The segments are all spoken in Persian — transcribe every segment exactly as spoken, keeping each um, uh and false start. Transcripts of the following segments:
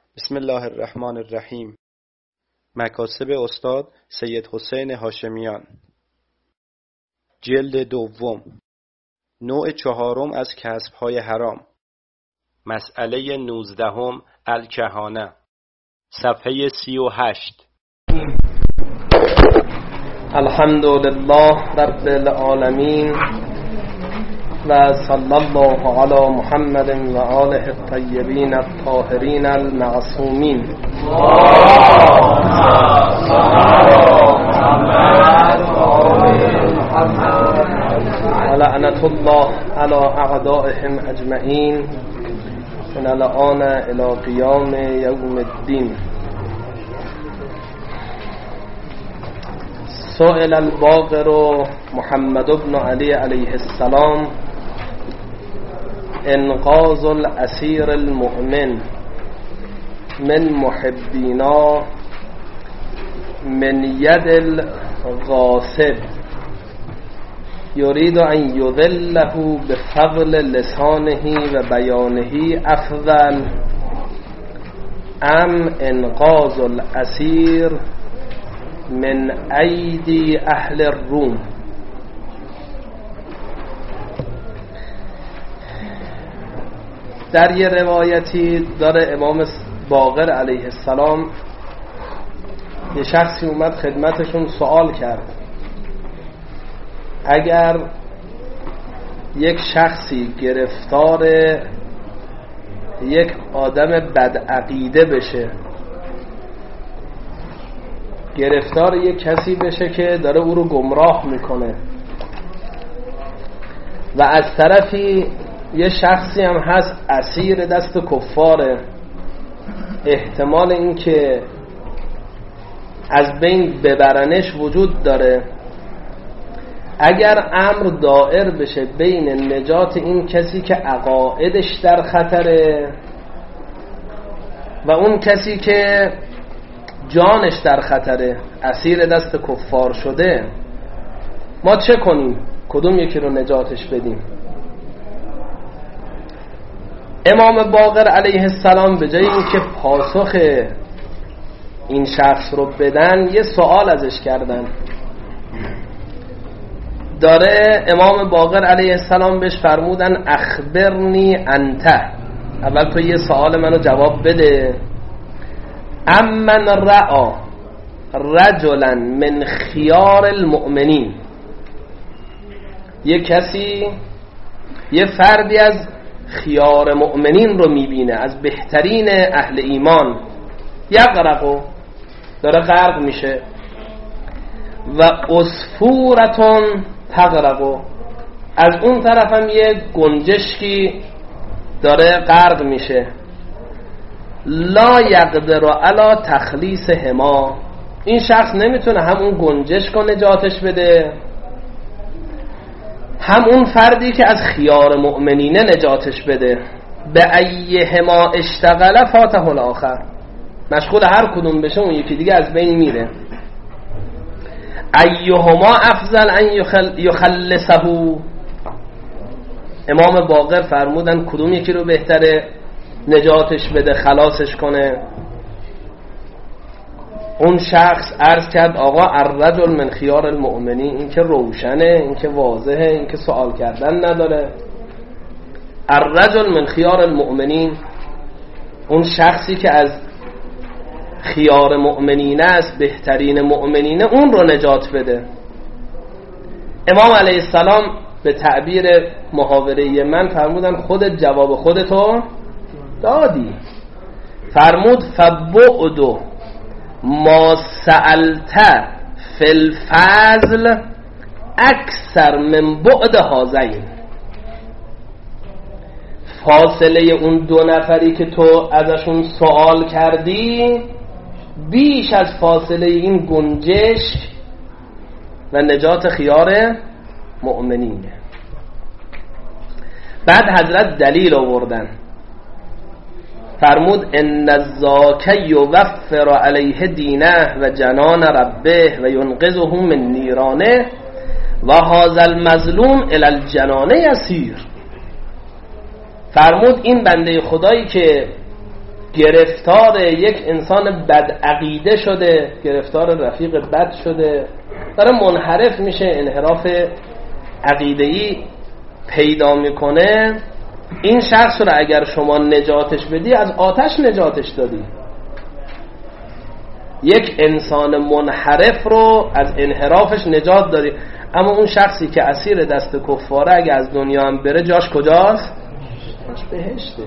بسم الله الرحمن الرحیم. مکاسب استاد سید حسین هاشمیان، جلد دوم، نوع چهارم از کسب‌های حرام، مسئله نوزدهم، الکهانه، صفحه سی و هشت. الحمد لله رب العالمین و صلی الله علی محمد و آله الطیبین الطاهرین المعصومین. لعنت الله علی اعدائهم اجمعین من الآن الی قیام یوم الدین. سئل الباقر محمد بن علی علیه السلام انقاذ الاسیر المؤمن من محبینا من ید الغاصب یرید ان یذله بفضل لسانه و بیانه افضل ام انقاذ الاسیر من ایدی اهل الروم. در یه روایتی داره امام باقر علیه السلام یه شخصی اومد خدمتشون سوال کرد اگر یک شخصی گرفتار یک آدم بدعقیده بشه، گرفتار یک کسی بشه که داره او رو گمراه میکنه و از طرفی یه شخصی هم هست اسیر دست کفاره، احتمال این که از بین ببرنش وجود داره، اگر امر دائر بشه بین نجات این کسی که عقایدش در خطره و اون کسی که جانش در خطره، اسیر دست کفار شده، ما چه کنیم؟ کدوم یکی رو نجاتش بدیم؟ امام باقر علیه السلام به جای اینکه پاسخ این شخص رو بدن یه سوال ازش کردن. داره امام باقر علیه السلام بهش فرمودن اخبرنی انت، اول تو یه سوال منو جواب بده. امن رعا رجلا من خیار المؤمنین، یه کسی، یه فردی از خیار مؤمنین رو میبینه، از بهترین اهل ایمان، یغرقو، داره غرق میشه، و عصفورتون تغرقو، از اون طرف هم یه گنجشکی داره غرق میشه، لا یقدر علی تخلیص هما، این شخص نمیتونه هم اون گنجشک رو نجاتش بده هم اون فردی که از خیار مؤمنینه نجاتش بده. به ای هما اشتغل فاته الاخر، مشغول هر کدوم بشه اون یکی دیگه از بین میره. ایهما افضل ان یخلصه، امام باقر فرمودن کدوم یکی رو بهتره نجاتش بده، خلاصش کنه؟ اون شخص عرض کرد آقا الرجل من خیار المؤمنین، این که روشنه، این که واضحه، این که سوال کردن نداره. الرجل من خیار المؤمنین، اون شخصی که از خیار مؤمنین است، بهترین مؤمنینه، اون رو نجات بده. امام علیه السلام به تعبیر محاوره من فرمودن خودت جواب خودتو دادی. فرمود فبعد ما سألت فی الفضل اکثر من بعد هذین، فاصله اون دو نفری که تو ازشون سوال کردی بیش از فاصله این گنجشک و نجات خیار مؤمنینه. بعد حضرت دلیل آوردن، فرمود ان الزاک یوفر علیه دینه و جنان ربه و ینقذه من نیرانه و هذا المظلوم الی الجنانه یسیر. فرمود این بنده خدایی که گرفتار یک انسان بدعقیده شده، گرفتار رفیق بد شده، داره منحرف میشه، انحراف عقیده‌ای پیدا میکنه، این شخص رو اگر شما نجاتش بدی از آتش نجاتش دادی. یک انسان منحرف رو از انحرافش نجات دادی. اما اون شخصی که اسیر دست کفاره اگه از دنیا هم بره جاش کجاست؟ جاش بهشته.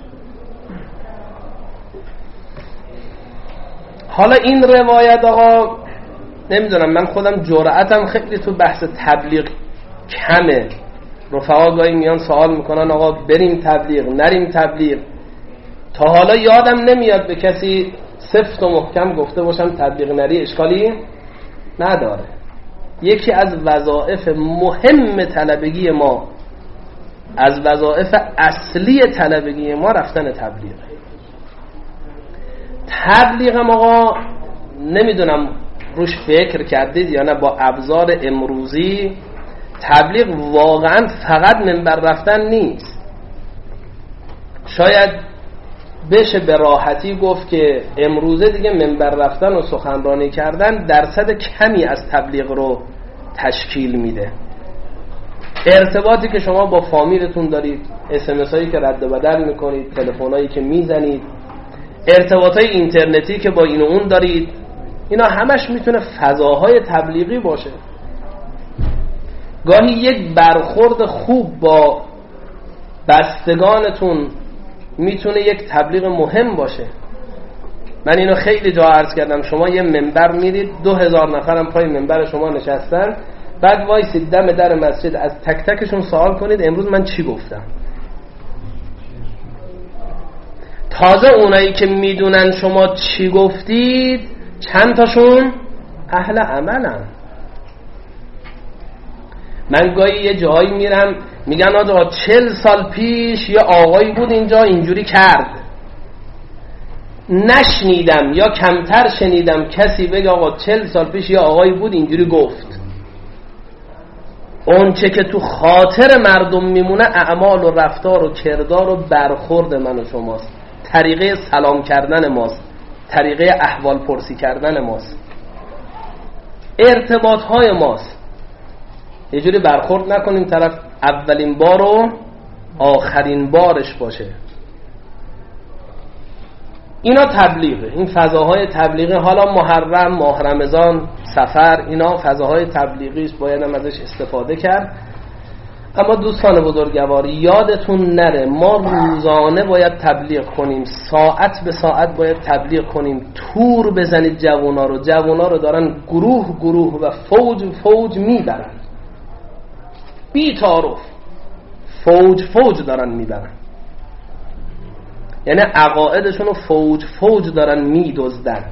حالا این روایت آقا نمیدونم، من خودم جرأتم خیلی تو بحث تبلیغ کمه. رفقا گاهی میان سوال میکنن آقا بریم تبلیغ نریم تبلیغ. تا حالا یادم نمیاد به کسی سفت و محکم گفته باشم تبلیغ نری اشکالی نداره. یکی از وظایف مهم طلبگی ما، از وظایف اصلی طلبگی ما رفتن تبلیغ. تبلیغم آقا نمیدونم روش فکر کردید یا نه، با ابزار امروزی تبلیغ واقعا فقط منبر رفتن نیست. شاید بشه به راحتی گفت که امروزه دیگه منبر رفتن و سخنرانی کردن درصد کمی از تبلیغ رو تشکیل میده. ارتباطی که شما با فامیلتون دارید، اس ام اس هایی که رد و بدل میکنید، تلفنایی که میزنید، ارتباطای اینترنتی که با این و اون دارید، اینا همش میتونه فضاهای تبلیغی باشه. گاهی یک برخورد خوب با بستگانتون میتونه یک تبلیغ مهم باشه. من اینو خیلی جا عرض کردم، شما یه منبر میرید، دو هزار نفرم پای منبر شما نشستن، بعد وایسید دم در مسجد از تک تکشون سوال کنید امروز من چی گفتم. تازه اونایی که میدونن شما چی گفتید چند تاشون اهل عملن. من گاهی یه جایی میرم میگن آقا چل سال پیش یه آقایی بود اینجا اینجوری کرد. نشنیدم یا کمتر شنیدم کسی بگه آقا چل سال پیش یه آقایی بود اینجوری گفت. اون چه که تو خاطر مردم میمونه اعمال و رفتار و کردار و برخورد من و شماست، طریقه سلام کردن ماست، طریقه احوال پرسی کردن ماست، ارتباط های ماست. یه جوری برخورد نکنیم طرف اولین بار و آخرین بارش باشه. اینا تبلیغه، این فضاهای تبلیغی. حالا محرم، ماه رمضان، سفر، اینا فضاهای تبلیغی است، باید هم ازش استفاده کرد. اما دوستان بزرگوار یادتون نره ما روزانه باید تبلیغ کنیم، ساعت به ساعت باید تبلیغ کنیم. تور بزنید جوانا رو، جوانا رو دارن گروه گروه و فوج فوج میبرن، بی تعارف فوج فوج دارن میبرن، یعنی عقایدشون رو فوج فوج دارن میدزدن.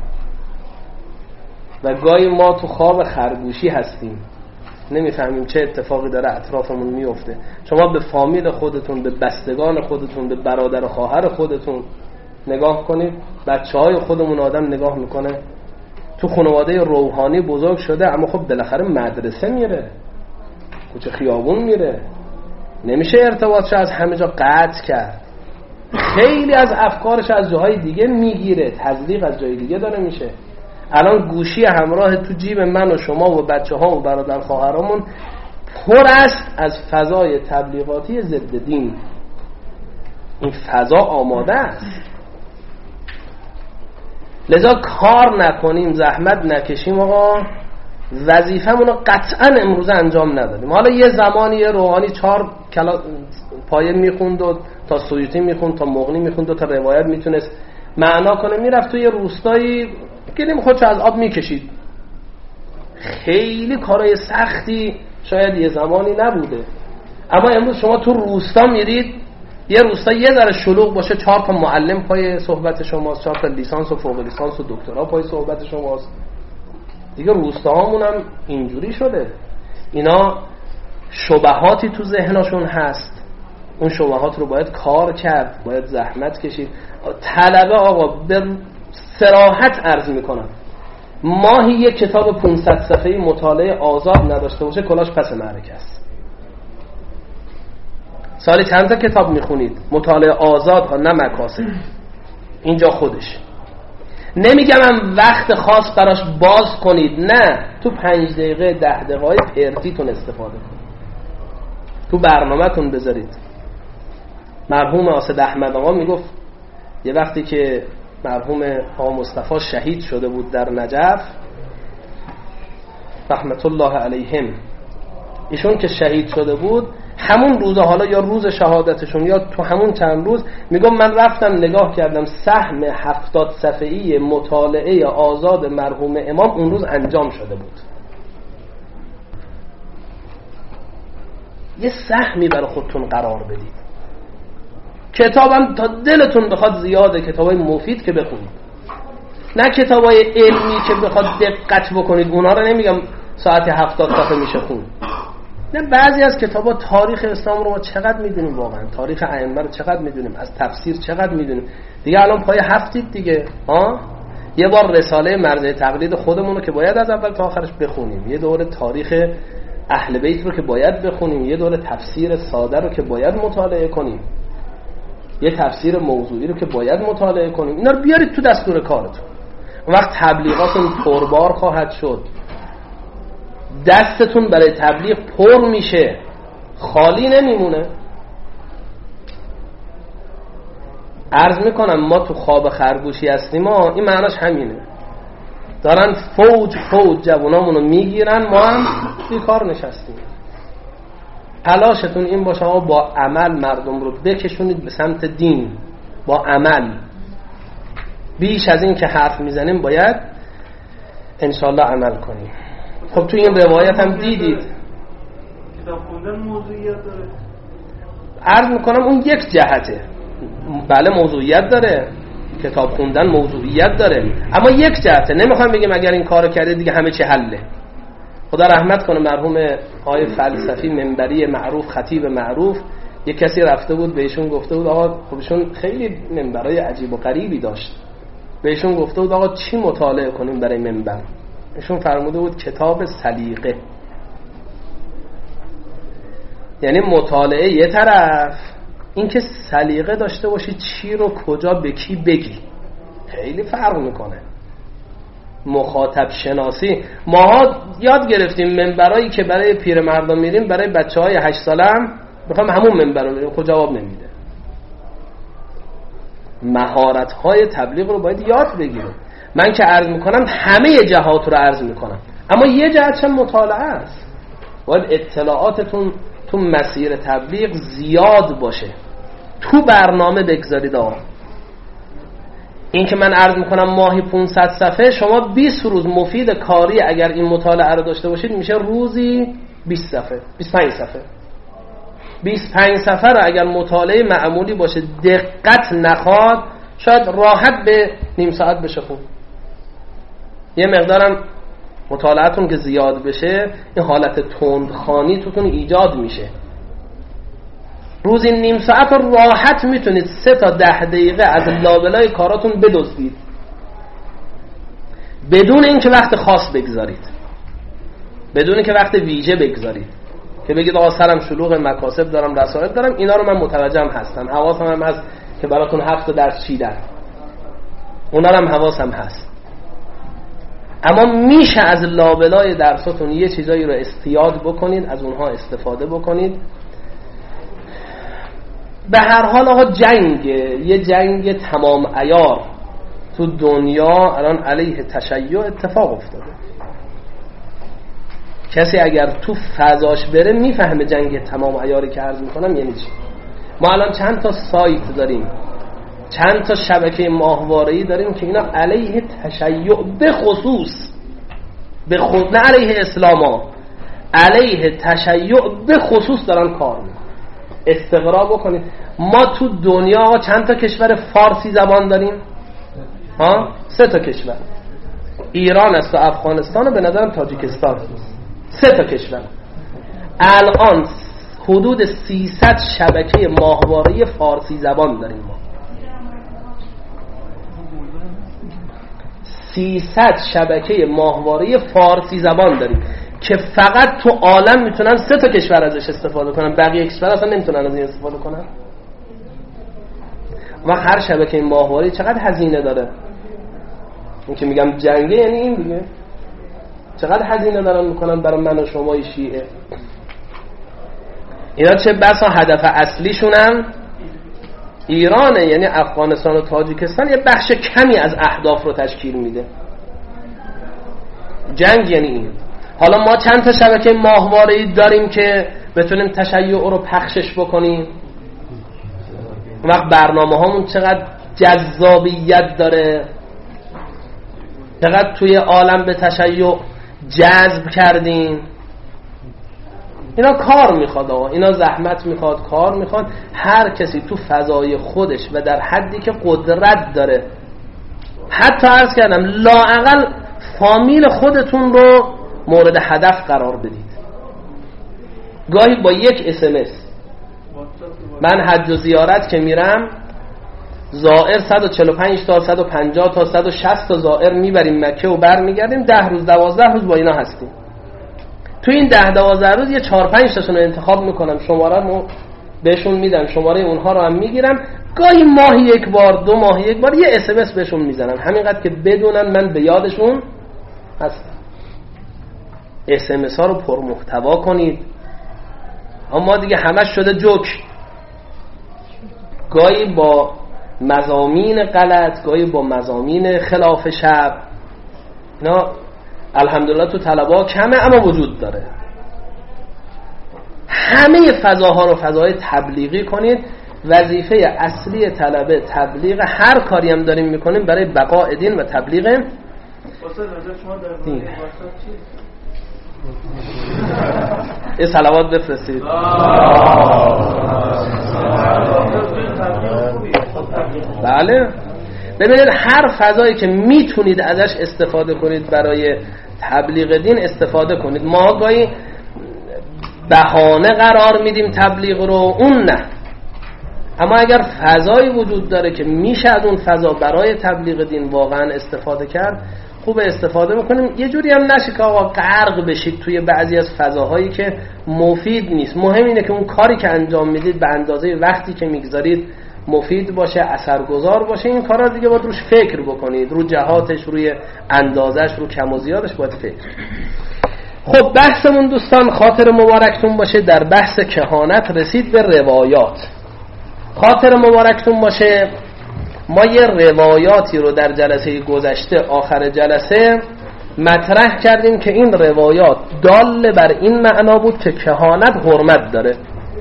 و گاهی ما تو خواب خرگوشی هستیم، نمیفهمیم چه اتفاقی داره اطرافمون میفته. شما به فامیل خودتون، به بستگان خودتون، به برادر و خواهر خودتون نگاه کنید. بچه های خودمون آدم نگاه میکنه تو خانواده روحانی بزرگ شده، اما خب بالاخره مدرسه میره، کوچه خیابون میره، نمیشه ارتباطش از همه جا قطع کرد. خیلی از افکارش از جاهای دیگه میگیره، تزریق از جای دیگه داره میشه. الان گوشی همراه تو جیب من و شما و بچه ها و برادر خواهرامون پر است از فضای تبلیغاتی ضد دین. این فضا آماده است، لذا کار نکنیم، زحمت نکشیم آقا، وظیفمون رو قطعا امروز انجام ندادیم. حالا یه زمانی یه روحانی چهار کلا پایه میخوند و تا سویوتی میخوند تا مغنی میخوند و تا روایت میتونست معنا کنه، میرفت توی روستایی گلیم خودشو از آب میکشید. خیلی کارای سختی شاید یه زمانی نبوده، اما امروز شما تو روستا میرید، یه روستا یه ذره شلوغ باشه، چهار تا معلم پای صحبت شماست، چهار تا لیسانس و فوق لیسانس و دکترا پای صحبت شماست. دیگه روستاهامون هم اینجوری شده. اینا شبهاتی تو ذهنشون هست، اون شبهات رو باید کار کرد، باید زحمت کشید. طلبه آقا به صراحت عرض میکنم، ماهی یک کتاب پانصد صفحه‌ای مطالعه آزاد نداشته باشه کلاش پس معرکه است. سالی چند تا کتاب میخونید؟ مطالعه آزاد ها، نه مکاسب. اینجا خودش. نمیگم هم وقت خاص براش باز کنید، نه، تو پنج دقیقه ده دقیقه پرتیتون استفاده کنید، تو برنامه‌تون بذارید. مرحوم آصد احمد آقا میگفت یه وقتی که مرحوم آقا مصطفی شهید شده بود در نجف رحمت الله علیهم، ایشون که شهید شده بود همون روز، حالا یا روز شهادتشون یا تو همون چند روز، میگم من رفتم نگاه کردم سهم هفتاد صفحه‌ای مطالعه آزاد مرحوم امام اون روز انجام شده بود. یه سهمی برای خودتون قرار بدید. کتابم تا دلتون بخواد زیاده، کتابای مفید که بخونید، نه کتابای علمی که بخواد دقت بکنید. اونا رو نمیگم ساعت هفتاد صفحه میشه خون، نه، بعضی از کتابا تاریخ اسلام رو ما چقدر میدونیم، واقعا تاریخ ائمه رو چقدر میدونیم، از تفسیر چقدر میدونیم. دیگه الان پای هفتید دیگه، ها، یه بار رساله مرجع تقلید خودمون رو که باید از اول تا آخرش بخونیم، یه دوره تاریخ اهل بیت رو که باید بخونیم، یه دوره تفسیر ساده رو که باید مطالعه کنیم، یه تفسیر موضوعی رو که باید مطالعه کنیم. اینا رو بیارید تو دستور کارتون. اون وقت تبلیغاتون پربار خواهد شد، دستتون برای تبلیغ پر میشه، خالی نمیمونه. عرض میکنم ما تو خواب خرگوشی هستیم، ما این معناش همینه، دارن فوج فوج جوانامونو میگیرن، ما هم بیکار نشستیم. تلاشتون این باشه آقا با عمل مردم رو بکشونید به سمت دین، با عمل. بیش از این که حرف میزنیم باید انشالله عمل کنیم. خب تو این روایت هم دیدید کتاب خوندن موضوعیت داره. عرض میکنم اون یک جهته، بله موضوعیت داره، کتاب خوندن موضوعیت داره، اما یک جهته. نمیخوام بگیم اگر این کارو کرده دیگه همه چی حله. خدا رحمت کنه مرحوم آقای فلسفی منبری معروف، خطیب معروف، یک کسی رفته بود بهشون گفته بود آقا، خودشون خیلی منبرای عجیب و غریبی داشت، بهشون گفته بود آقا چی مطالعه کنیم برای منبر؟ ایشون فرموده بود کتاب سلیقه. یعنی مطالعه یه طرف، این که سلیقه داشته باشی چی رو کجا به کی بگی خیلی فرق میکنه. مخاطب شناسی، ماها یاد گرفتیم منبرایی که برای پیر مردم میریم، برای بچه های هشت ساله هم بخوام همون منبر رو میریم، خود جواب نمیده. مهارت های تبلیغ رو باید یاد بگیریم. من که عرض میکنم همه جهات رو عرض میکنم، اما یه جهت هم مطالعه است. باید اطلاعاتتون تو مسیر تبلیغ زیاد باشه، تو برنامه بگذارید. آقا این که من عرض میکنم ماهی پانصد صفحه، شما بیست روز مفید کاری اگر این مطالعه رو داشته باشید میشه روزی بیست صفحه، بیست و پنج صفحه. بیست و پنج صفحه رو اگر مطالعه معمولی باشه، دقت نخواد، شاید راحت به نیم ساعت بشه خون. یه مقدارم مطالعاتون که زیاد بشه، این حالت تندخوانی توتون ایجاد میشه. روزی نیم ساعت رو راحت میتونید سه تا ده دقیقه از لابلای کاراتون بدزدید، بدون اینکه وقت خاص بگذارید، بدون اینکه وقت ویژه بگذارید که بگید آقا سرم شلوغ، مکاسب دارم، رسائل دارم، اینا رو من متوجهم هستم، حواسم هم هست که براتون هفت درس چیدن، اونا رو هم حواسم هست. اما میشه از لابلای درساتون یه چیزایی رو استیاد بکنید، از اونها استفاده بکنید. به هر حال آقا جنگ، یه جنگ تمام عیار تو دنیا الان علیه تشیع اتفاق افتاده. کسی اگر تو فضاش بره میفهمه جنگ تمام عیاری که عرض میکنم یعنی چی. ما الان چند تا سایت داریم، چند تا شبکه ماهواره‌ای داریم که اینا علیه تشیع به خصوص، به خود نه علیه اسلام ها، علیه تشیع به خصوص دارن کار میکنن. استقرا بکنید. ما تو دنیا چند تا کشور فارسی زبان داریم؟ ها؟ سه تا کشور، ایران است و افغانستان و به نظرم تاجیکستان. سه تا کشور. الان حدود سیصد شبکه ماهواره فارسی زبان داریم ما. سیصد شبکه ماهواره فارسی زبان داریم که فقط تو عالم میتونن سه تا کشور ازش استفاده کنن، بقیه کشور اصلا نمیتونن از این استفاده کنن. و هر شبکه ماهواره چقدر هزینه داره. این که میگم جنگه یعنی این دیگه، چقدر هزینه دارن میکنن برای من و شمای شیعه. اینا چه بسا هدف اصلیشون هم ایرانه، یعنی افغانستان و تاجیکستان یه بخش کمی از اهداف رو تشکیل میده. جنگ یعنی این. حالا ما چند تا شبکه ماهواره‌ای داریم که بتونیم تشیع رو پخشش بکنیم. اون وقت برنامه هامون چقدر جذابیت داره، چقدر توی عالم به تشیع جذب کردیم. اینا کار میخواد آقا، اینا زحمت میخواد، کار میخواد. هر کسی تو فضای خودش و در حدی که قدرت داره، حتی عرض کردم لااقل فامیل خودتون رو مورد هدف قرار بدید. گاهی با یک اس ام اس من حج و زیارت که میرم، زائر صد و چهل و پنج تا صد و پنجاه تا صد و شصت تا زائر میبریم مکه و بر میگردیم. ده روز دوازده روز با اینا هستیم. تو این ده دوازده روز یه چهار پنج تاشون رو انتخاب میکنم، شماره رو بهشون میدم، شماره اونها رو هم میگیرم. گاهی ماهی یک بار، دو ماهی یک بار یه اس ام اس بهشون میزنم، همینقدر که بدونن من به یادشون هستم. اس ام اس ها رو پرمحتوا کنید. اما دیگه همش شده جوک، گاهی با مضامین غلط، گاهی با مضامین خلاف شب. اینا الحمدلله تو طلبه کمه اما وجود داره. همه فضاها رو فضای تبلیغی کنید. وظیفه اصلی طلبه تبلیغ. هر کاری هم داریم میکنیم برای بقاء دین و تبلیغ. واسه نظر شما در مورد واتساپ چیه؟ یه صلوات بفرستید. بله ببینید هر فضایی که میتونید ازش استفاده کنید برای تبلیغ دین استفاده کنید. ما گاهی بهانه قرار میدیم تبلیغ رو، اون نه. اما اگر فضایی وجود داره که میشه از اون فضا برای تبلیغ دین واقعا استفاده کرد، خوب استفاده میکنیم. یه جوری هم نشه که آقا غرق بشید توی بعضی از فضاهایی که مفید نیست. مهم اینه که اون کاری که انجام میدید به اندازه وقتی که میگذارید مفید باشه، اثرگذار باشه. این کارا دیگه باید روش فکر بکنید، رو جهاتش، روی اندازش، رو کم و زیادش باید فکر. خب بحثمون دوستان خاطر مبارکتون باشه، در بحث کهانت رسید به روایات. خاطر مبارکتون باشه ما یه روایاتی رو در جلسه گذشته آخر جلسه مطرح کردیم که این روایات دال بر این معنا بود که کهانت حرمت داره.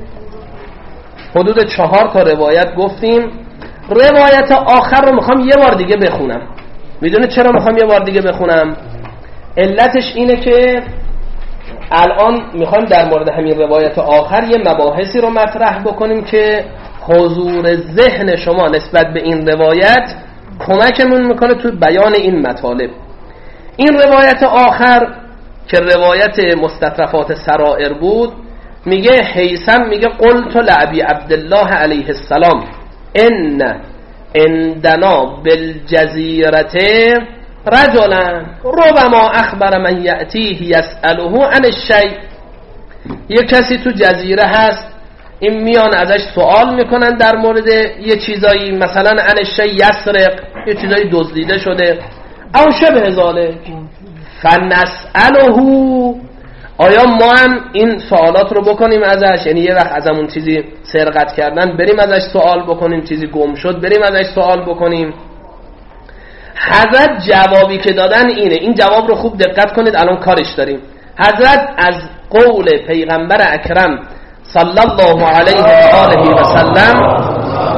حدود چهار تا روایت گفتیم. روایت آخر رو میخوام یه بار دیگه بخونم. میدونید چرا میخوام یه بار دیگه بخونم؟ علتش اینه که الان میخوام در مورد همین روایت آخر یه مباحثی رو مطرح بکنیم که حضور ذهن شما نسبت به این روایت کمکمون میکنه تو بیان این مطالب. این روایت آخر که روایت مستطرفات سرائر بود، میگه هیثم میگه قلت لعبی عبدالله علیه السلام ان عندنا بالجزیرة رجلا ربما اخبر من یأتیه یسأله عن الشیء. یه کسی تو جزیره هست، این میان ازش سوال میکنن در مورد یه چیزایی، مثلا عن الشیء یسرق، یه چیزایی دزدیده شده، او شبه ذالک، فنسأله. آیا ما هم این سوالات رو بکنیم ازش؟ یعنی یه وقت ازمون چیزی سرقت کردن بریم ازش سوال بکنیم، چیزی گم شد بریم ازش سوال بکنیم. حضرت جوابی که دادن اینه، این جواب رو خوب دقت کنید، الان کارش داریم. حضرت از قول پیغمبر اکرم صلی الله علیه و آله و سلم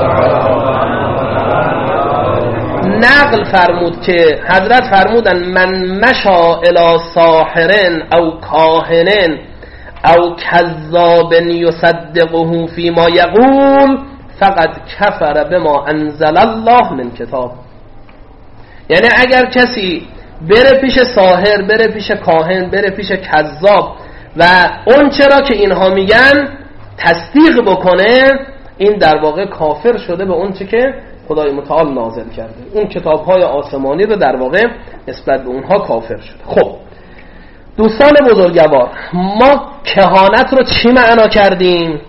نقل فرمود که حضرت فرمودن من مشا الی ساحر او کاهن او کذاب یصدقه فيما یقول فقد کفر بما انزل الله من کتاب. یعنی اگر کسی بره پیش ساحر، بره پیش کاهن، بره پیش کذاب و اون چرا که اینها میگن تصدیق بکنه، این در واقع کافر شده به اون چه که خدای متعال نازل کرده. اون کتاب‌های آسمانی رو در واقع نسبت به اونها کافر شده. خب دوستان بزرگوار، ما کهانت رو چی معنا کردیم؟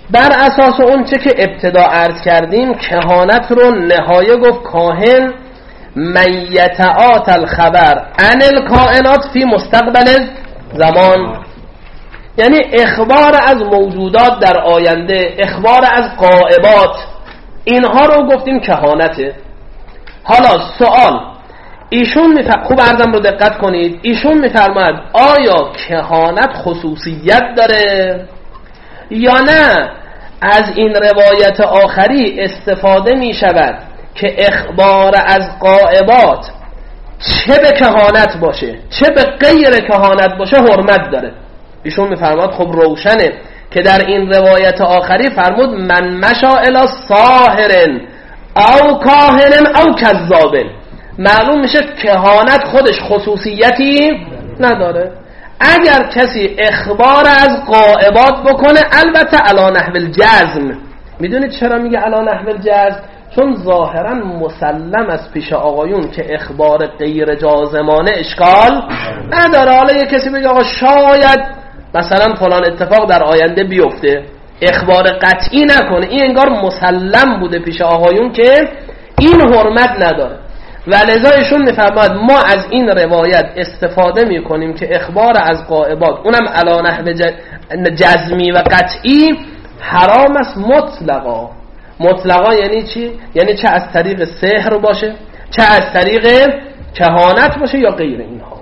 بر اساس اون چه که ابتدا عرض کردیم کهانت رو نهایه گفت کاهن من یتعاط الخبر عن الکائنات فی مستقبل زمان، یعنی اخبار از موجودات در آینده، اخبار از غائبات، اینها رو گفتیم کهانته. حالا سوال، ایشون میفرماید، خوب عرضم رو دقت کنید، ایشون میفرماید آیا کهانت خصوصیت داره یا نه از این روایت آخری استفاده می شود که اخبار از غائبات چه به کهانت باشه چه به غیر کهانت باشه حرمت داره؟ ایشون میفرماید خب روشنه که در این روایت آخری فرمود من مشا الی ساحر او کاهن او کذاب، معلوم میشه کهانت خودش خصوصیتی نداره. اگر کسی اخبار از غائبات بکنه، البته علی نحو الجزم، میدونید چرا میگه علی نحو الجزم؟ چون ظاهرا مسلم از پیش آقایون که اخبار غیر جازمانه اشکال نداره. حالا یه کسی بگه آقا شاید مثلا فلان اتفاق در آینده بیفته، اخبار قطعی نکنه، این انگار مسلم بوده پیش آقایون که این حرمت نداره. و لذا ایشون میفرماید ما از این روایت استفاده میکنیم که اخبار از غائبات اونم علی نحو جزمی و قطعی حرام است مطلقا. مطلقا یعنی چی؟ یعنی چه از طریق سحر باشه، چه از طریق کهانت باشه یا غیر اینها.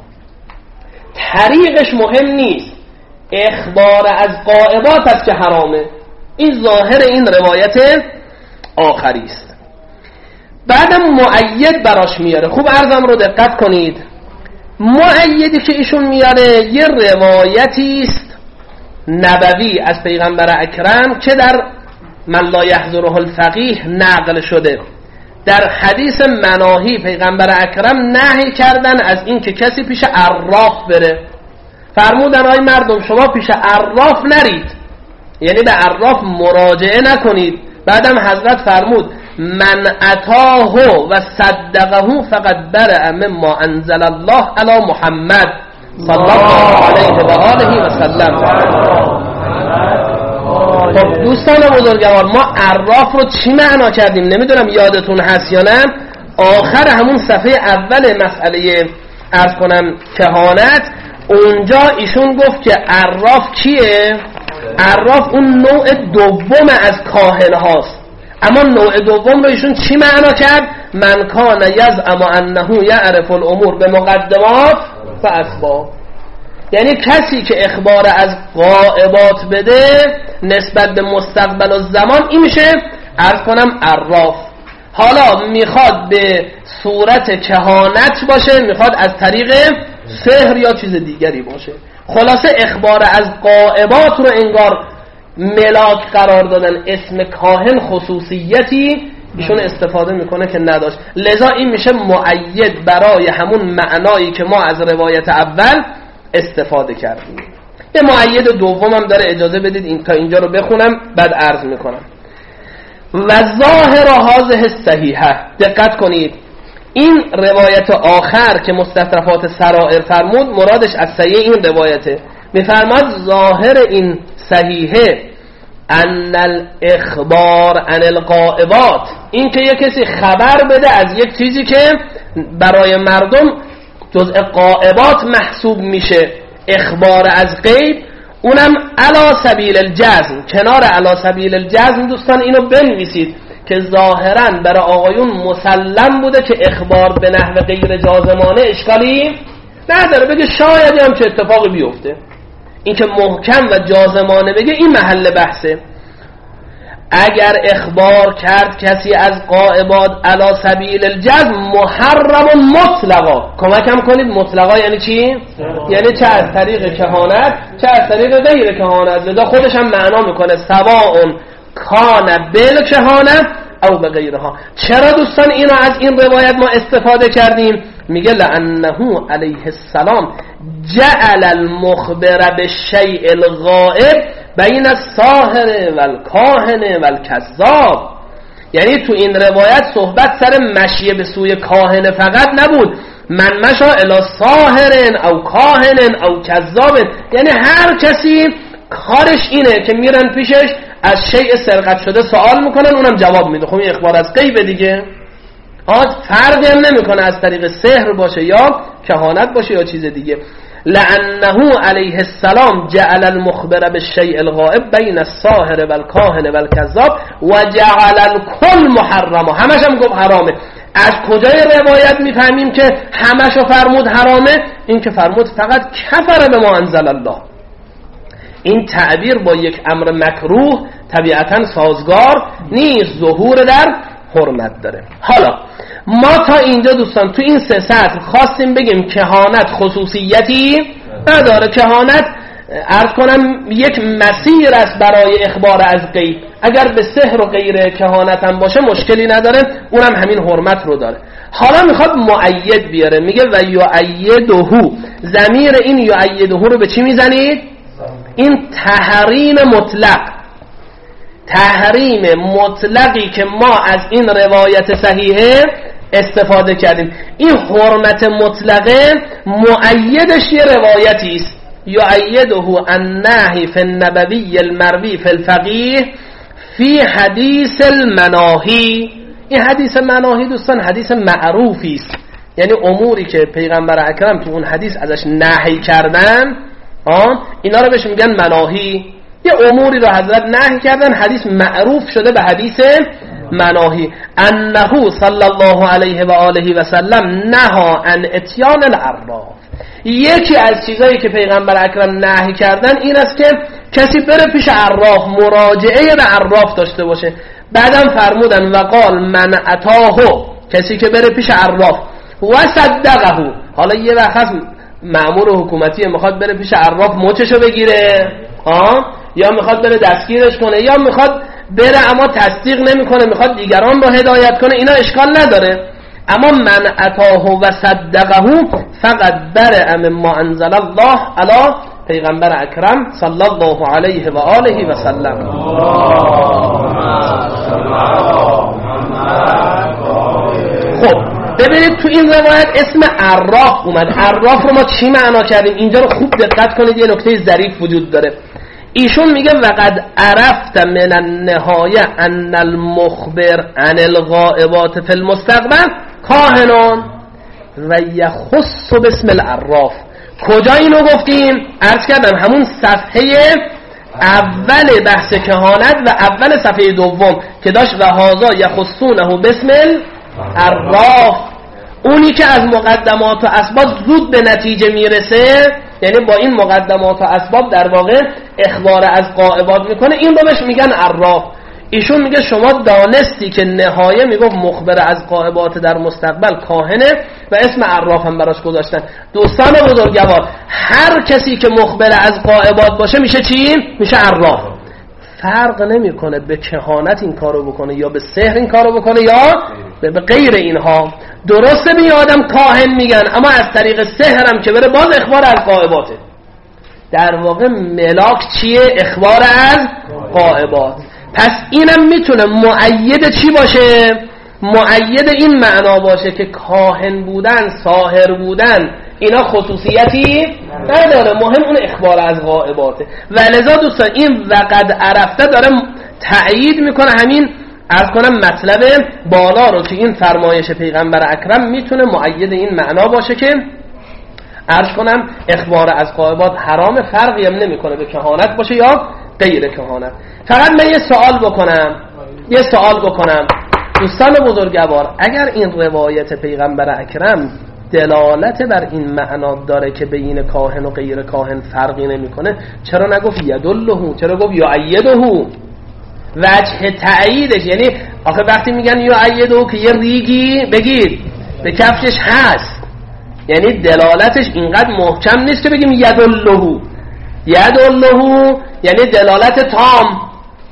طریقش مهم نیست، اخبار از غائبات است که حرامه. این ظاهر این روایت آخری است. بعدم مؤید براش میاره. خوب عرضم رو دقت کنید، مؤیدی که ایشون میاره یه روایتی است نبوی از پیغمبر اکرم که در من لا یحضره الفقیه نقل شده. در حدیث مناهی پیغمبر اکرم نهی کردن از این که کسی پیش عراف بره. فرمودن آی مردم شما پیش عراف نرید، یعنی به عراف مراجعه نکنید. بعدم حضرت فرمود من اتاه و صدقه فقط برأ مما انزل الله علی محمد صلی الله علیه و آله و سلم. خب دوستان بزرگوار، ما عراف رو چی معنا کردیم؟ نمیدونم یادتون هست یا نه. آخر همون صفحه اول مسئله عرض کنم کهانت، اونجا ایشون گفت که عراف کیه؟ عراف اون نوع دوم از کاهن هاست. اما نوع دوم رو ایشون چی معنا کرد؟ من کان یزعم انه یعرف الامور به مقدمات و اسباب، یعنی کسی که اخبار از غائبات بده نسبت به مستقبل و زمان، این میشه عرض کنم عراف. حالا میخواد به صورت کهانت باشه، میخواد از طریق سحر یا چیز دیگری باشه. خلاصه اخبار از غائبات رو انگار ملاک قرار دادن، اسم کاهن خصوصیتی ایشون استفاده میکنه که نداشت. لذا این میشه مؤید برای همون معنایی که ما از روایت اول استفاده کردیم. یه مؤید دوم هم داره، اجازه بدید این تا اینجا رو بخونم بعد عرض میکنم. و ظاهر هذه الصحیحه، دقت کنید این روایت آخر که مستطرفات سرائر فرمود مرادش از صحیح این روایته. میفرماد ظاهر این صحیحه ان الاخبار عن الغائبات، این که یک کسی خبر بده از یک چیزی که برای مردم جزء غائبات محسوب میشه، اخبار از غیب، اونم علی سبیل الجزم. کنار علی سبیل الجزم دوستان اینو بنویسید که ظاهرا برای آقایون مسلم بوده که اخبار به نحو غیر جازمانه اشکالی نداره. بگه شاید هم چه اتفاقی بیفته، این که محکم و جازمانه بگه این محل بحثه. اگر اخبار کرد کسی از غائبات علی سبیل الجزم محرم مطلقا، کمکم کنید مطلقا یعنی چی؟ یعنی چه از طریق کهانت چه از طریق غیر کهانت. لذا خودش هم معنا میکنه سواء کان بالکهانت او بغیرها. چرا دوستان اینو از این روایت ما استفاده کردیم؟ میگه لانه علیه السلام جعل المخبر بالشیء الغائب بین الساحر والکاهن والکذاب. یعنی تو این روایت صحبت سر مشیه به سوی کاهن فقط نبود، من مشا الی ساحر او کاهن او کذاب، یعنی هر کسی کارش اینه که میرن پیشش از شیء سرقت شده سوال میکنن، اونم جواب میده. خب این اخبار از غیب دیگه، آج فرقی هم نمیکنه از طریق سحر باشه یا کهانت باشه یا چیز دیگه. لعنه علیه السلام جعل المخبر بالشیء الغائب بین الساحر والکاهن والکذاب و جعل الکل محرم. همش هم گفت حرامه. از کجای روایت میفهمیم که همشو فرمود حرامه؟ این که فرمود فقط کفر به ما انزل الله. این تعبیر با یک امر مکروه طبیعتا سازگار نیست، ظهور در حرمت داره. حالا ما تا اینجا دوستان تو این سه سطر خواستیم بگیم کهانت خصوصیتی نداره. کهانت عرض کنم یک مسیر است برای اخبار از غیب. اگر به سحر و غیر کهانت هم باشه مشکلی نداره، اونم همین حرمت رو داره. حالا میخواد مؤید بیاره، میگه و یؤیدهو. ضمیر این یؤیدهو رو به چی میزنید؟ این تحریم مطلق، تحریم مطلقی که ما از این روایت صحیحه استفاده کردیم. این حرمت مطلقه مؤیدش یه روایتی است، یؤیده النهی فی النبوی المروی فی الفقیه فی حدیث المناهی. این حدیث مناهی دوستان حدیث معروفی است، یعنی اموری که پیغمبر اکرم تو اون حدیث ازش نهی کردن، آن اینا رو بهش میگن مناهی. یه اموری رو حضرت نهی کردن، حدیث معروف شده به حدیث مناهی. انه صلی الله علیه و آله و سلم نها عن اتیان العراف. یکی از چیزایی که پیغمبر اکرم نهی کردن این است که کسی بره پیش عراف، مراجعه به عراف داشته باشه. بعدم فرمودن و قال من اتاه، کسی که بره پیش عراف و صدقه. حالا یه وقت هست مأمور حکومتی میخواد بره پیش عراف مچشو بگیره، آه یا میخواد بره دستگیرش کنه، یا میخواد بره اما تصدیق نمیکنه، میخواد دیگران رو هدایت کنه، اینا اشکال نداره. اما من اتاه و صدقه فقط برئ مما انزل الله علی پیغمبر اکرم صلی الله علیه و آله و سلم. خب ببینید تو این روایت اسم عراف اومد. عراف رو ما چی معنا کردیم؟ اینجا رو خوب دقت کنید، یه نکته ظریف وجود داره. ایشون میگه وقد عرفت من النهایه ان المخبر عن الغائبات فی المستقبل کاهنان و یخص باسم العراف. کجا اینو گفتیم؟ عرض کردم همون صفحه اول بحث کهانت و اول صفحه دوم که داشت و هذا یخصونه باسم العراف. اونی که از مقدمات و اسباب زود به نتیجه میرسه، یعنی با این مقدمات و اسباب در واقع اخبار از غائبات میکنه، این رو بهش میگن عراف. ایشون میگه شما دانستی که نهایه میگفت مخبر از غائبات در مستقبل کاهنه و اسم عراف هم براش گذاشتن. دوستان بزرگوار، هر کسی که مخبر از غائبات باشه میشه چی؟ میشه عراف. فرق نمیکنه به کهانت این کارو بکنه یا به سحر این کارو بکنه یا به غیر اینها. درسته به آدم کاهن میگن، اما از طریق سحر هم که بره باز اخبار از غائباته. در واقع ملاک چیه؟ اخبار از غائبات. پس اینم میتونه مؤید چی باشه؟ مؤید این معنا باشه که کاهن بودن، ساحر بودن اینا خصوصیتی نداره، مهم اون اخبار از غائباته. و لذا دوستان این وقد عرفته داره تأیید میکنه همین عرض کنم مطلب بالا رو که این فرمایش پیغمبر اکرم میتونه مؤید این معنا باشه که عرض کنم اخبار از غائبات حرام، فرقی هم نمیکنه به کهانت باشه یا غیر کهانت. فقط من یه سوال بکنم یه سوال بکنم دوستان بزرگوار، اگر این روایت پیغمبر اکرم دلالت بر این معنا داره که بین کاهن و غیر کاهن فرقی نمیکنه، چرا نگفت یدله؟ چرا گفت یؤیده؟ وجه تأییدش یعنی آخه وقتی میگن یؤیده که یه ریگی بگید به کفشش هست، یعنی دلالتش اینقدر محکم نیست که بگیم یدله. یدله یعنی دلالت تام.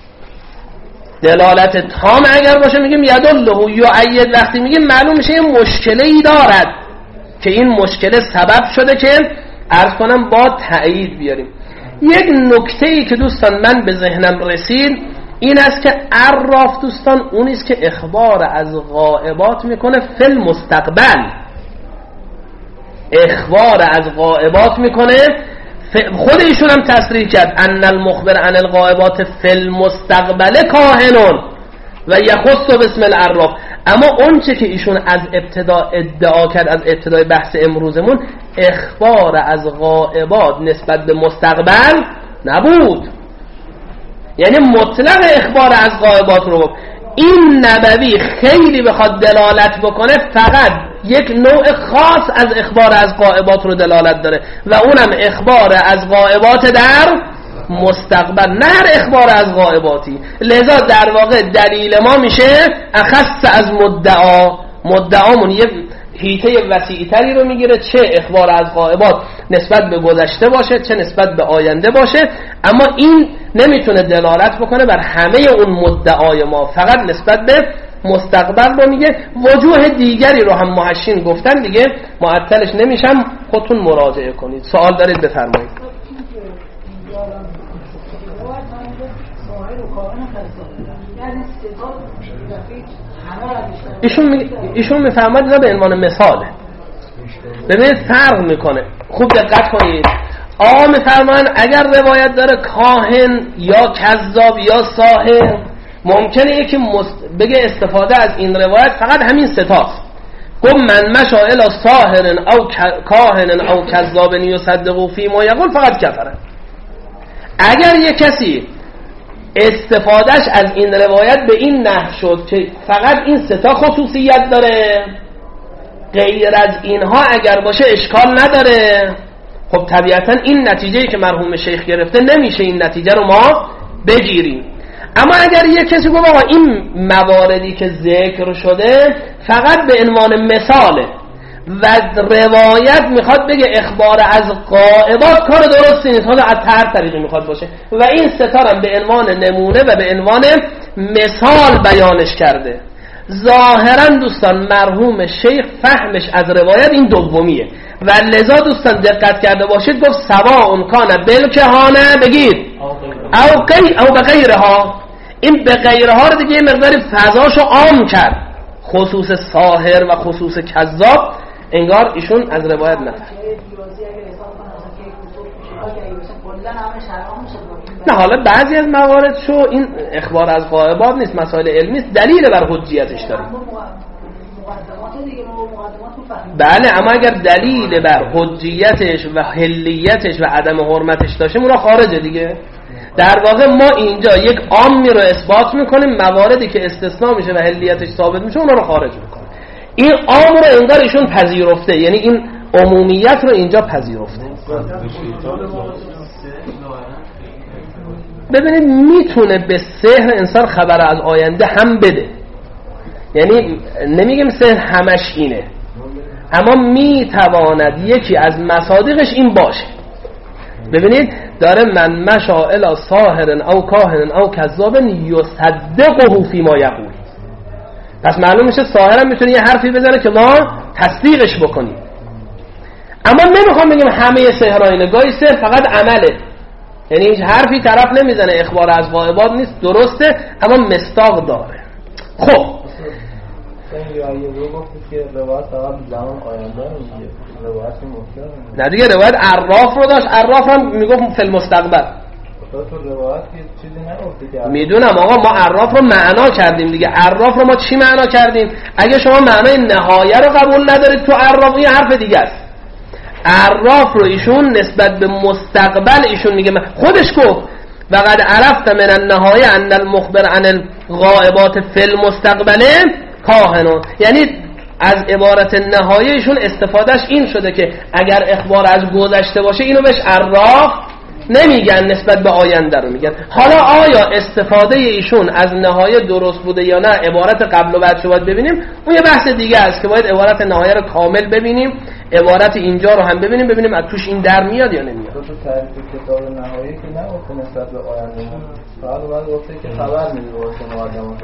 دلالت تام اگر باشه میگیم یدله. یؤید وقتی میگیم معلوم میشه یه مشکلی دارد که این مشکل سبب شده که عرض کنم با تأیید بیاریم. یک نکته‌ای که دوستان من به ذهنم رسید این است که عراف دوستان اونیست که اخبار از غائبات میکنه فی المستقبل. اخبار از غائبات میکنه خود ایشون هم تصریح کرد ان المخبر عن الغائبات فی المستقبل کاهنون و یخص باسم العراف. اما اون چه که ایشون از ابتدا ادعا کرد، از ابتدای بحث امروزمون، اخبار از غائبات نسبت به مستقبل نبود. یعنی مطلق اخبار از غائبات رو این نبوی خیلی بخواد دلالت بکنه فقط یک نوع خاص از اخبار از غائبات رو دلالت داره و اونم اخبار از غائبات در مستقبل، نه هر اخبار از غائباتی. لذا در واقع دلیل ما میشه اخص از مدعا. مدعامون یه حیطه وسیع‌تری رو میگیره، چه اخبار از غائبات نسبت به گذشته باشه چه نسبت به آینده باشه، اما این نمیتونه دلالت بکنه بر همه اون مدعای ما، فقط نسبت به مستقبل رو میگه. وجوه دیگری رو هم محشین گفتن دیگه، معطلش نمیشم، خودتون مراجعه کنید. سوال دارید بفرمایید. ایشون می... ایشون میفرماید اینا به عنوان مثاله. ببینید فرق میکنه، خوب دقت کنید. آقا میفرماید اگر روایت داره کاهن یا کذاب یا ساحر، ممکنه یکی مست... بگه استفاده از این روایت فقط همین ستاست. گفت من مشا الی ساحر او کاهن او کذاب یصدق فی ما یقول فقط کفره. اگر یک کسی استفادهش از این روایت به این نحو شد که فقط این ستا خصوصیت داره، غیر از اینها اگر باشه اشکال نداره، خب طبیعتا این نتیجه‌ای که مرحوم شیخ گرفته نمیشه این نتیجه رو ما بگیریم. اما اگر یک کسی گفت آقا این مواردی که ذکر شده فقط به عنوان مثاله و روایت میخواد بگه اخبار از غائبات، کار درستی نیست، حالا از هر طریقی میخواد باشه و این ستارم به عنوان نمونه و به عنوان مثال بیانش کرده. ظاهرا دوستان مرحوم شیخ فهمش از روایت این دومیه و لذا دوستان دقت کرده باشید گفت سواء کان بالکهانه بگید او قی او بغیرها. این به غیرها رو دیگه یه مقداری فضاشو عام کرد، خصوص ساحر و خصوص کذاب انگار ایشون از روایت نفهم. نه حالا بعضی از موارد شو این اخبار از غائبات نیست، مسائل علمی است، دلیل بر حجیتش داره. بله، اما اگر دلیل بر حجیتش و حلیتش و عدم حرمتش داشته اون را خارجه دیگه. در واقع ما اینجا یک عامی رو اثبات میکنیم، مواردی که استثناء میشه و حلیتش ثابت میشه اون رو خارج میکنیم. این عام رو انگار ایشون پذیرفته، یعنی این عمومیت رو اینجا پذیرفته. ببینید میتونه به سحر انسان خبر از آینده هم بده، یعنی نمیگیم سحر همش اینه، اما میتواند یکی از مصادیقش این باشه. ببینید داره من مشا الی ساحر او کاهن او کذاب یصدقه فی ما یقول. پس معلوم میشه ساحر هم میتونه یه حرفی بزنه که ما تصدیقش بکنیم. اما نمیخوام بگیم همه سحرها اینه، گاهی سحر فقط عمله، یعنی هیچ حرفی طرف نمیزنه، اخبار از غائبات نیست، درسته اما مصداق داره. خب این آیه رو گفت که روایت فقط زمان آینده رو میگه، روایت ممکنه نه دیگه. روایت عراف رو داشت، عراف هم میگفت فی المستقبل. تو روایت چیزی نگفته که میدونم آقا، ما عراف رو معنا کردیم دیگه. عراف رو ما چی معنا کردیم؟ اگه شما معنای نهایه رو قبول ندارید تو عراف، این حرف دیگه است. عراف رو ایشون نسبت به مستقبل ایشون میگه، خودش گفت وقد عرفت من النهایه ان المخبر عن الغائبات فی المستقبل کاهنون. یعنی از عبارت نهایه ایشون استفادهش این شده که اگر اخبار از گذشته باشه اینو بهش عراف نمیگن، نسبت به آینده رو میگن. حالا آیا استفاده ایشون از نهایه درست بوده یا نه، عبارت قبل و بعد شو باید ببینیم، اون یه بحث دیگه است که باید عبارت نهایه رو کامل ببینیم، عبارت اینجا رو هم ببینیم ببینیم از توش این در میاد یا نمیاد. تو تعریف کتاب نهایی که نه گفته نسبت به آینده، فقط بعد گفته که خبر میده واسه مقدمات.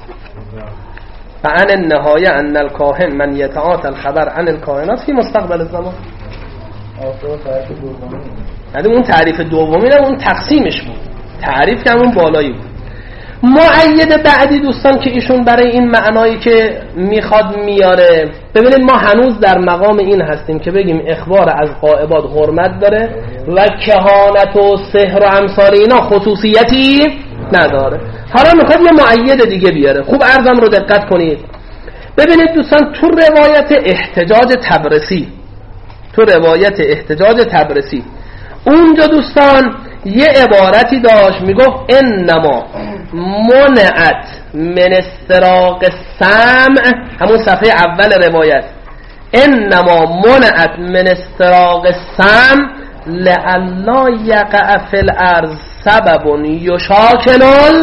فعن النهایه ان الکاهن من یتعاطى الخبر عن الکائنات فی مستقبل الزمان. آخر تعریف دومی. یعنی اون تعریف دومی نه، اون تقسیمش بود، تعریف که همون بالایی بود. مؤید بعدی دوستان که ایشون برای این معنایی که میخواد میاره، ببینید ما هنوز در مقام این هستیم که بگیم اخبار از غائبات حرمت داره و کهانت و سحر و امثال اینا خصوصیتی نداره. حالا میخواد یه مؤید دیگه بیاره. خوب عرضم رو دقت کنید. ببینید دوستان تو روایت احتجاج طبرسی، تو روایت احتجاج طبرسی اونجا دوستان یه عبارتی داشت میگفت انما منعت من استراق سمع، همون صفحه اول روایت، انما منعت من استراق سمع لعلا یقع فی الارض سبب یشاکل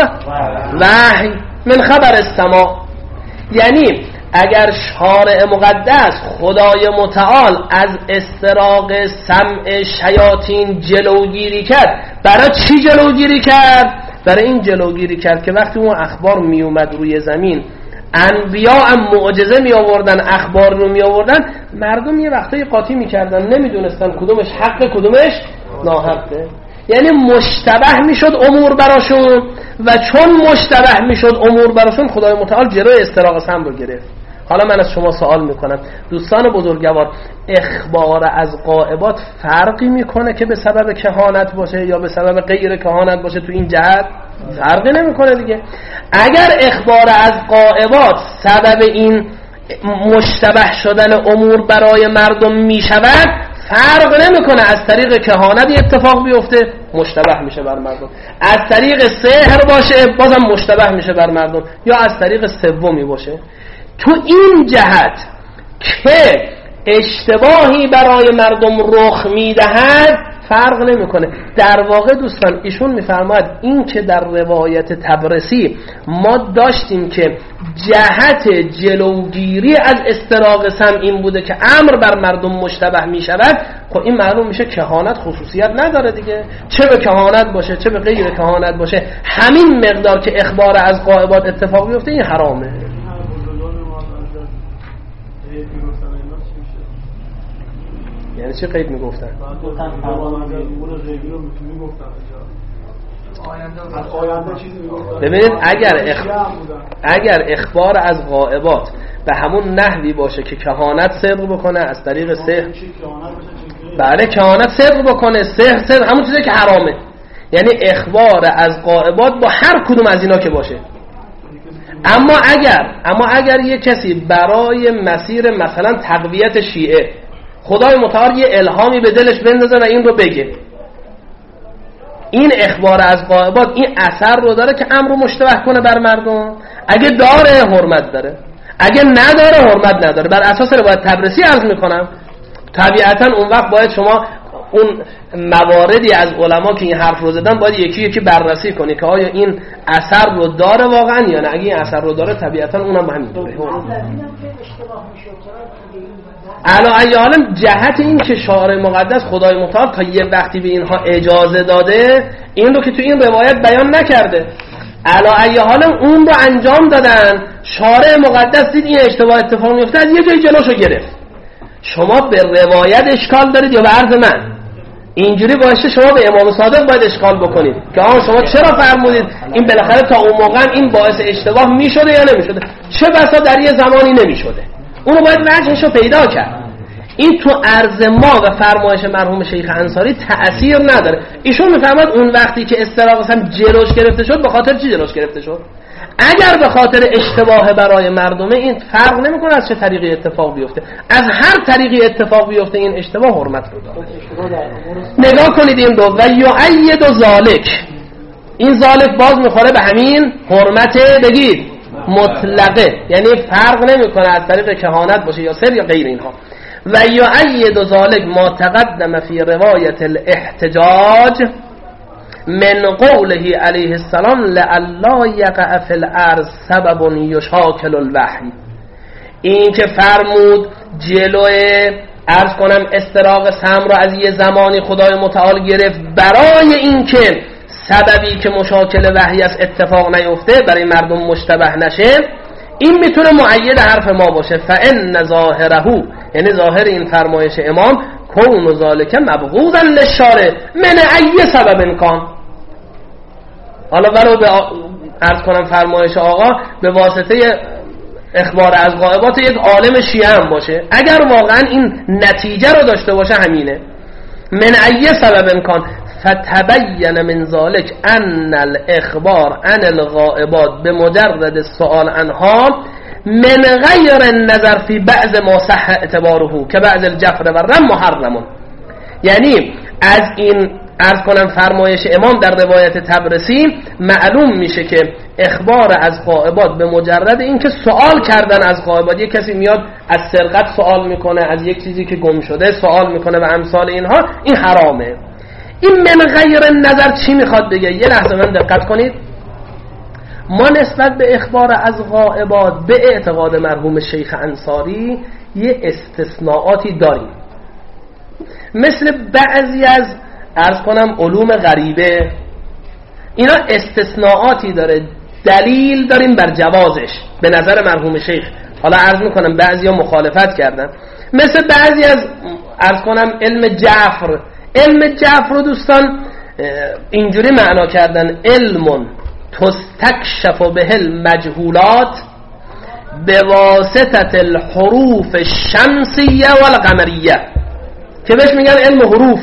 الوحی من خبر السماء. یعنی اگر شارع مقدس خدای متعال از استراق سمع شیاطین جلوگیری کرد، برای چی جلوگیری کرد؟ برای این جلوگیری کرد که وقتی اون اخبار می اومد روی زمین، انبیاء هم معجزه می آوردن، اخبار رو می آوردن، مردم یه وقتایی قاطی می کردن، نمیدونستن کدومش حق کدومش ناحقه. یعنی مشتبه میشد امور براشون و چون مشتبه میشد امور براشون خدای متعال جلوی استراق سمع رو گرفت. حالا من از شما سوال میکنم دوستان بزرگوار، اخبار از غائبات فرقی میکنه که به سبب کهانت باشه یا به سبب غیر کهانت باشه؟ تو این جهت فرقی نمیکنه دیگه. اگر اخبار از غائبات سبب این مشتبه شدن امور برای مردم میشود، فرق نمیکنه از طریق کهانت اتفاق بیفته مشتبه میشه بر مردم، از طریق سحر باشه بازم مشتبه میشه بر مردم، یا از طریق سومی باشه. تو این جهت که اشتباهی برای مردم رخ میدهد فرق نمیکنه. در واقع دوستان ایشون میفرماید این که در روایت طبرسی ما داشتیم که جهت جلوگیری از استراق سمع این بوده که امر بر مردم مشتبه میشود، خب این معلوم میشه کهانت خصوصیت نداره دیگه، چه به کهانت باشه چه به غیر کهانت باشه، همین مقدار که اخبار از غائبات اتفاق بیفته این حرامه. یعنی چه قید میگفتن؟ ببینید اگر اخ... اگر اخبار از غائبات به همون نحوی باشه که کهانت صدق بکنه از طریق سحر، بله کهانت صدق بکنه، سحر صدق، همون چیزی که حرامه. یعنی اخبار از غائبات با هر کدوم از اینا که باشه. اما اگر اما اگر یه کسی برای مسیر مثلا تقویت شیعه خدای متعال یه الهامی به دلش بندازه و این رو بگه، این اخبار از غائبات این اثر رو داره که امر رو مشتبه کنه بر مردم؟ اگه داره حرمت داره، اگه نداره حرمت نداره. بر اساس روایت طبرسی عرض میکنم طبیعتا اون وقت باید شما اون مواردی از علما که این حرف رو زدن باید یکی یکی بررسی کنی که آیا این اثر رو داره واقعا یا نه. اگه این اثر رو داره طبیعتا اونم همین دوره. علا ای عالم جهت این که شارع مقدس خدای متعال تا یه وقتی به اینها اجازه داده، این رو که تو این روایت بیان نکرده. علا ای عالم اون رو انجام دادن، شارع مقدس دید این اشتباه اتفاق میفته از یه جای جلوشو گرفت. شما به روایت اشکال دارید یا به عرض من؟ اینجوری باشه شما به امام صادق باید اشکال بکنید که آن شما چرا فرمودید این بالاخره تا اون موقع این باعث اشتباه میشده یا نمیشده؟ چه بسا در یه زمانی نمیشده، اونو باید وجهشو پیدا کرد. این تو عرض ما و فرمایش مرحوم شیخ انصاری تأثیر نداره. ایشون میفهمد اون وقتی که استراق هم جلوش گرفته شد به خاطر چی جلوش گرفته شد؟ اگر به خاطر اشتباه برای مردمه این فرق نمیکنه از چه طریقی اتفاق بیفته، از هر طریقی اتفاق بیفته این اشتباه حرمت رو داره. نگاه کنید این دو و یعید ذالک، این ذالک باز میخوره به همین حرمت بگید مطلقه، یعنی فرق نمیکنه از طریق کهانت باشه یا سر یا غیر اینها. و یعید ذالک ما تقدم فی روایت الاحتجاج من قوله علیه السلام لعلا یقع فی الارض سبب یشاکل الوحی. این که فرمود جلوه عرض کنم استراق سمع را از یه زمانی خدای متعال گرفت برای این که سببی که مشاکل وحی است اتفاق نیفته، برای مردم مشتبه نشه، این میتونه مؤید حرف ما باشه. فان ظاهره، یعنی ظاهر این فرمایش امام کون ذالک مبغوضا للشارع من ای سبب کان. حالا برو به عرض کنم فرمایش آقا به واسطه اخبار از غائبات یک عالم شیعه هم باشه. اگر واقعا این نتیجه رو داشته باشه همینه. من ای سبب امکان فتبین من ذلك ان الاخبار عن الغائبات بمجرد السؤال عنها من غیر النظر فی بعض ما صح اعتباره که بعض الجفر و رم محرم. یعنی از این عرض کنم فرمایش امام در روایت طبرسی معلوم میشه که اخبار از غائبات به مجرد این که سوال کردن از غائبات، یک کسی میاد از سرقت سوال میکنه، از یک چیزی که گم شده سوال میکنه و امثال اینها، این حرامه. این من غیر نظر چی میخواد بگه؟ یه لحظه من دقت کنید. ما نسبت به اخبار از غائبات به اعتقاد مرحوم شیخ انصاری یه استثناءاتی داریم، مثل بعضی از عرض کنم علوم غریبه، اینا استثناءاتی داره، دلیل داریم بر جوازش به نظر مرحوم شیخ. حالا عرض میکنم بعضی ها مخالفت کردن، مثل بعضی از عرض کنم علم جفر. علم جفر رو دوستان اینجوری معنا کردن: علم تستکشف به المجهولات به واسطه الحروف الشمسیه والقمریه، که بهش میگن علم حروف.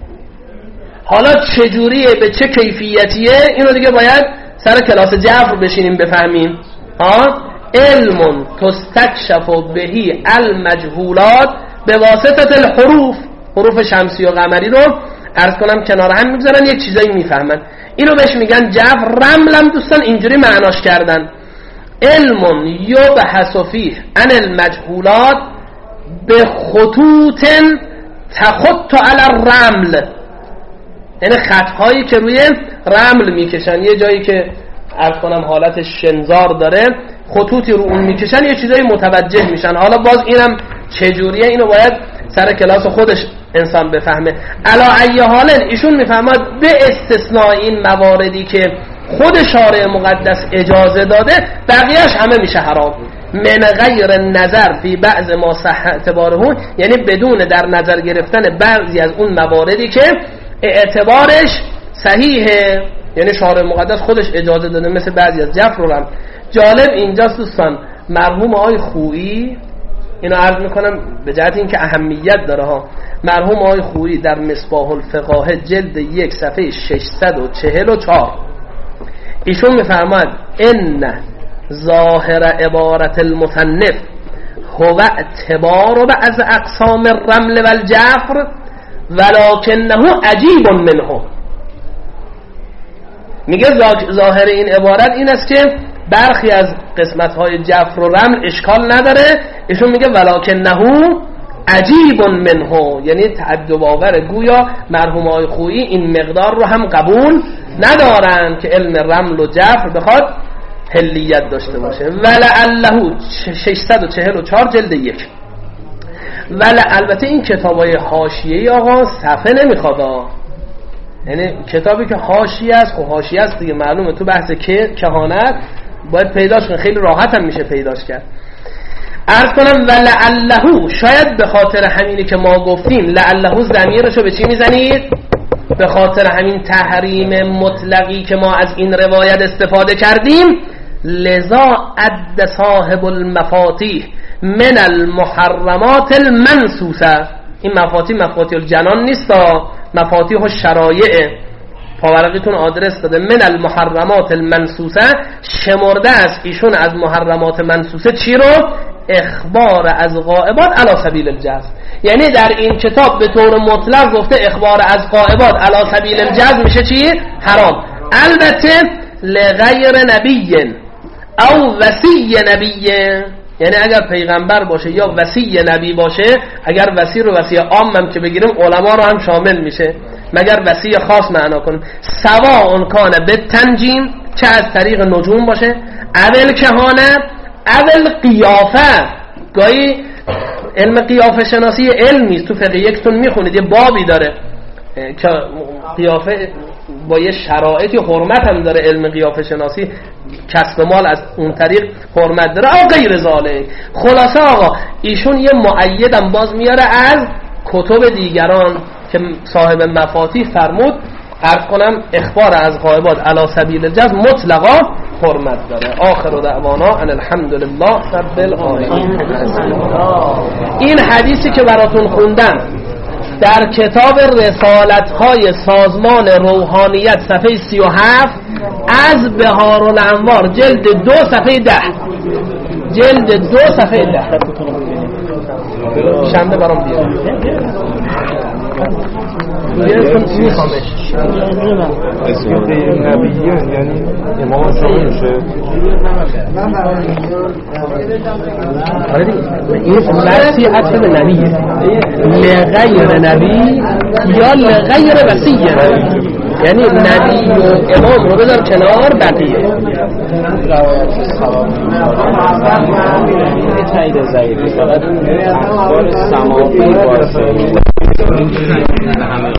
حالا چجوریه، به چه کیفیتیه، اینو دیگه باید سر کلاس جفر بشینیم بفهمیم. ها علم تستکشف بهی المجهولات به واسطه الحروف، حروف شمسی و قمری رو عرض کنم کنار هم میگذارن، یک چیزایی میفهمن، اینو بهش میگن جفر. رملم دوستان اینجوری معناش کردن: علم یبحث فیه عن المجهولات به خطوط تخط علی الرمل، یعنی خطهایی که روی رمل میکشن، یه جایی که عرض کنم حالت شنزار داره، خطوطی رو اون میکشن، یه چیزایی متوجه میشن. حالا باز اینم چجوریه، اینو باید سر کلاس خودش انسان بفهمه. علا ای حال ایشون میفهمد به استثناء این مواردی که خود شارع مقدس اجازه داده، بقیهش همه میشه حرام. من غیر نظر فی بعض ما صح اعتباره، یعنی بدون در نظر گرفتن بعضی از اون مواردی که اعتبارش صحیحه، یعنی شارع مقدس خودش اجازه داده، مثل بعضی از جفر رو هم. جالب اینجاست دوستان، مرحوم آقای خویی، اینو عرض میکنم به جهت اینکه اهمیت داره ها، مرحوم آقای خویی در مصباح الفقاهه جلد یک صفحه ششصد و چهل و چهار ایشون میفرماد: ان ظاهر عبارت المصنف هو اعتبار بعض اقسام الرمل والجفر ولکنه عجیب منه. میگه ظاهر این عبارت این است که برخی از قسمت‌های جفر و رمل اشکال نداره. ایشون میگه ولکنه عجیب منه، یعنی تعجب آور، گویا مرحوم آقای خویی این مقدار رو هم قبول ندارن که علم رمل و جفر بخواد حلیت داشته باشه. ولعله ششصد و چهل و چهار جلد یک. ولی البته این کتابای حاشیه‌ای آقا صفحه نمیخواد، یعنی کتابی که حاشیه است، خب حاشیه است دیگه، معلومه تو بحث که کهانت باید پیداش کنه، خیلی راحت هم میشه پیداش کرد. عرض کنم ولعله، شاید به خاطر همینی که ما گفتیم، لعله ضمیرشو به چی میزنید؟ به خاطر همین تحریم مطلقی که ما از این روایت استفاده کردیم، لذا عد صاحب المفاتیح من المحرمات المنسوسه. این مفاتیح مفاتیح الجنان نیست، مفاتیح الشرایع، پاورقیتون آدرس داده. من المحرمات المنسوسه شمرده است ایشون از محرمات منسوسه چی رو؟ اخبار از غائبات علی سبیل الجزم. یعنی در این کتاب به طور مطلق گفته اخبار از غائبات علی سبیل الجزم میشه چی؟ حرام. البته لغیر نبی او وصی نبی، یعنی اگر پیغمبر باشه یا وصی نبی باشه، اگر وصی رو وصی عام هم که بگیریم علما رو هم شامل میشه، مگر وصی خاص معنا کنیم. سواء کان بالتنجیم، چه از طریق نجوم باشه، اول کهانه، اول قیافه. گاهی علم قیافه شناسی علمی است، تو فقه یکتون میخونید یه بابی داره که قیافه با یه شرایطی حرمت هم داره، علم قیافه شناسی کسب مال از اون طریق حرمت داره او غیر ذالک. خلاصه آقا ایشون یه مؤیدم باز میاره از کتب دیگران که صاحب مفاتیح فرمود، عرض کنم اخبار از غائبات علی سبیل الجزم مطلقا حرمت داره. آخر دعوانا ان الحمدلله رب العالمین. این حدیثی که براتون خوندم در کتاب رسالت‌های سازمان روحانیت صفحه سی و هفت از بهارالانوار جلد دو صفحه ده، جلد دو صفحه ده. شنبه برام بیار بیارتون میخوامش. نبیین یعنی امام شما میشه. آره دیگه این مرسی عطف به نبیه، لغیر نبی یا لغیر وسیع، یعنی نبی و امام رو بذار کنار بقیه. تایید ضعیفی فقط اخبار سماوی واسه